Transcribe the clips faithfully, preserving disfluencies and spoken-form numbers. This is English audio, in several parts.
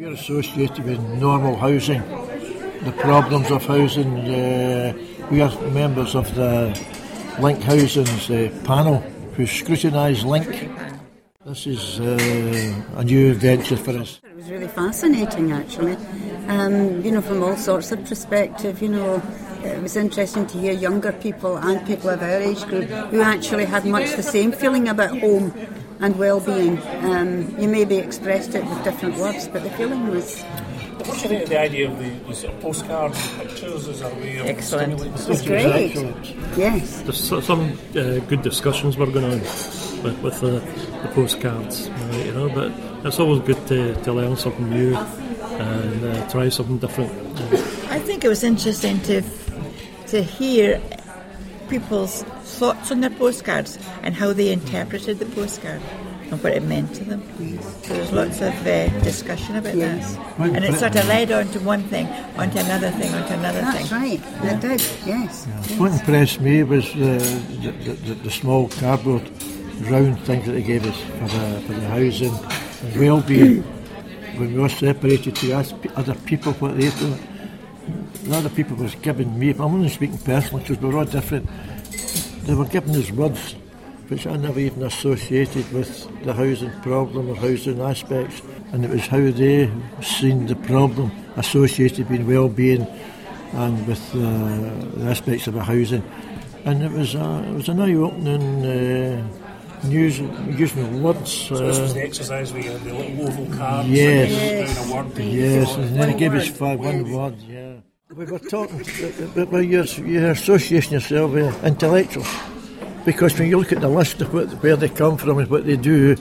We're associated with normal housing, the problems of housing. Uh, we are members of the Link Housing's uh, panel who scrutinise Link. This is uh, a new venture for us. It was really fascinating, actually. Um, you know, from all sorts of perspective, you know, it was interesting to hear younger people and people of our age group who actually had much the same feeling about home and well-being. Um, you maybe expressed it with different words, but the feeling was... What do you think of the idea of the, the sort of postcards and pictures as a way of excellent. stimulating the It's great. Yes. There's some uh, good discussions were going on with, with the, the postcards, uh, you know, but it's always good to, to learn something new and uh, try something different. I think it was interesting to to hear people's thoughts on their postcards and how they interpreted the postcard and what it meant to them. So there's lots of uh, discussion about yes. that. And it sort of led on to one thing, onto another thing, onto another That's thing. That's right, it did, yes. Yeah. yes. What impressed me was the, the, the, the small cardboard round things that they gave us for the, for the housing and well-being. When we were separated to ask other people what they thought, the other people was giving me, I'm only speaking personally because we're all different, they were giving us words which I never even associated with the housing problem or housing aspects, and it was how they seen the problem associated with well-being and with uh, the aspects of the housing. And it was a, it was an eye-opening uh, news, using words. So this was the exercise where you had the little oval cards yes, and you down a word. And yes, and then one it gave word. us five, one word, yeah. We were talking about your, your associating yourself with intellectuals, because when you look at the list of what, where they come from and what they do,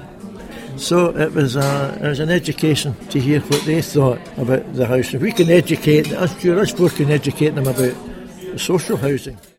so it was, a, it was an education to hear what they thought about the house. If we can educate, I'm sure us four can educate them about social housing.